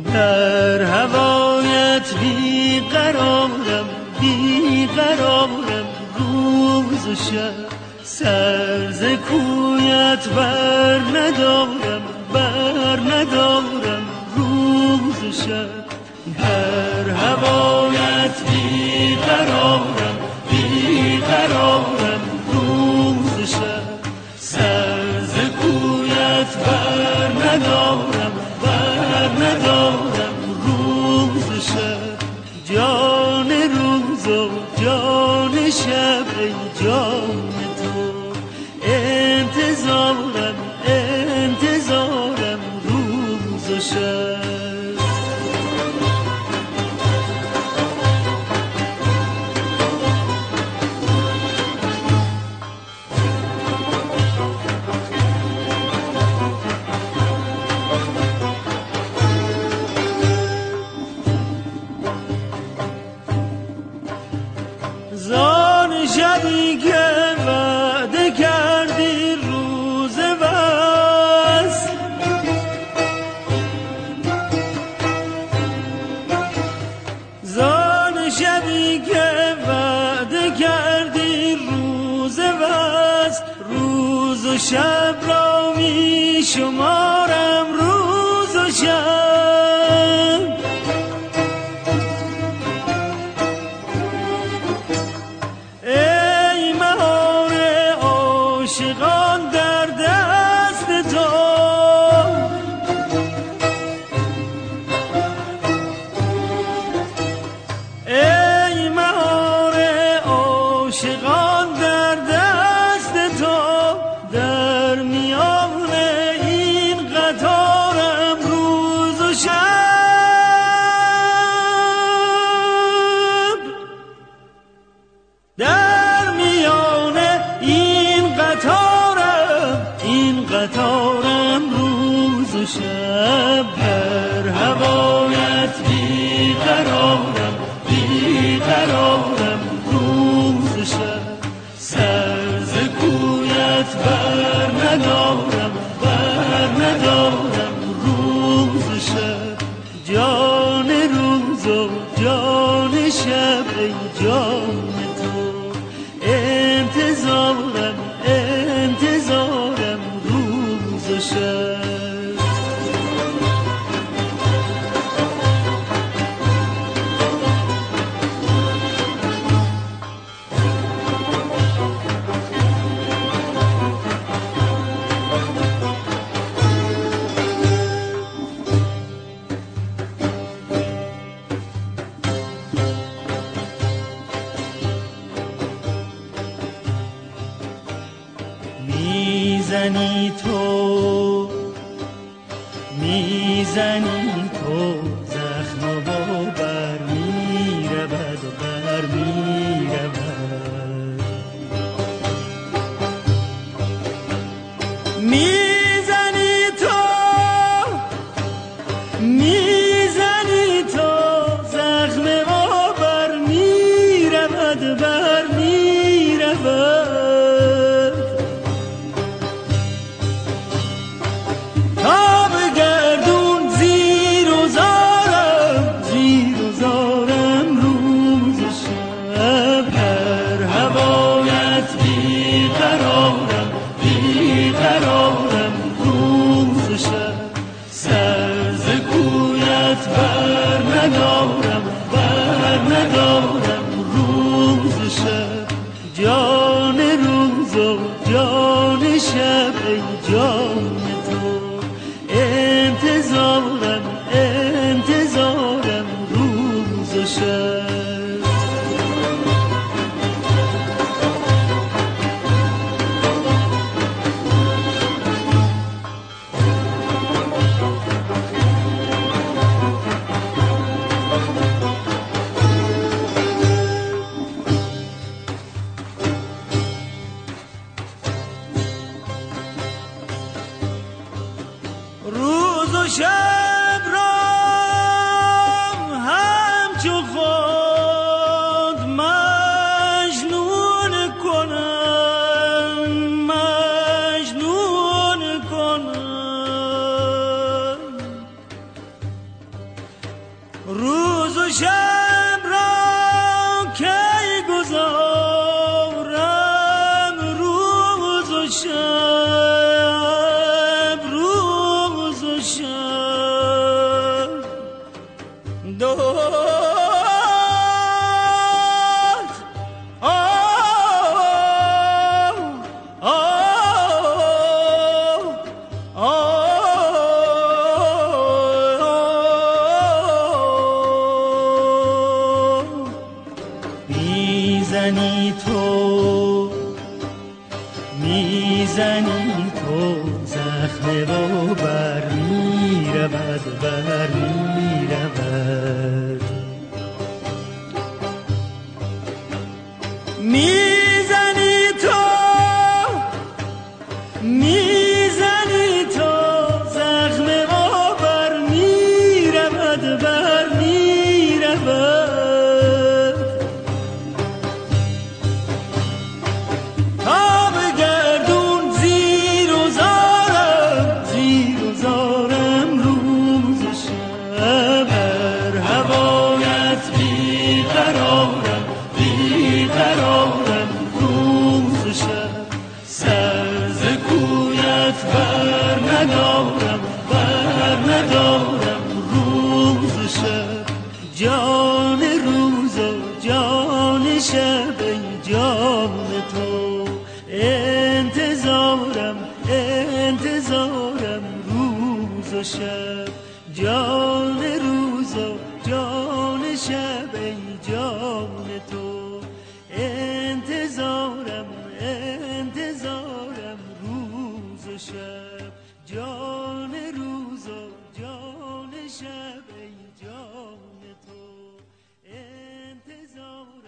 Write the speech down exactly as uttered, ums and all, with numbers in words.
در هوایت بی قرارم بی قرارم روز و شب سر ز کویت بر ندارم بر ندارم روز و شب در هوایت بی قرارم بی قرارم روز و شب سر ز کویت بر ندارم بر ندارم روز و شب جان روز و جان شب ای جان تو انتظارم انتظارم روز و شب زان شبی که وعده کردی روز بس زان شبی که وعده کردی روز بس روز و شب را می شمارم روز و شب عاشقان در دست تو ای مهار عاشقان در دست تو در میان این قطارم روز و شب در میان این قطارم این قطارم روز و شب در هوایت بی قرارم بی قرارم روز و شب سر ز کویت بر ندارم بر ندارم روز و شب جان روز و جان شب ای جان تو انتظارم انتظارم روز و شب میزنی تو میزنی تو زخم و بر میرود و بر میرود میزنی تو میزنی تو زخم و بر میرود بر میرود بر ندارم بر ندارم روز و شب جان روز و جان شب ای جان تو انتظارم انتظارم روز و شب روز و شب را همچو خود مجنون کنم مجنون کنم میزنی تو زخم و بر میرود بر میرود میزنی تو میزنی تو زخم و بر میرود بر میرود جان روز و جان شب ای جان تو انتظارم انتظارم روز و شب جان روز و جان شب ای جان تو انتظارم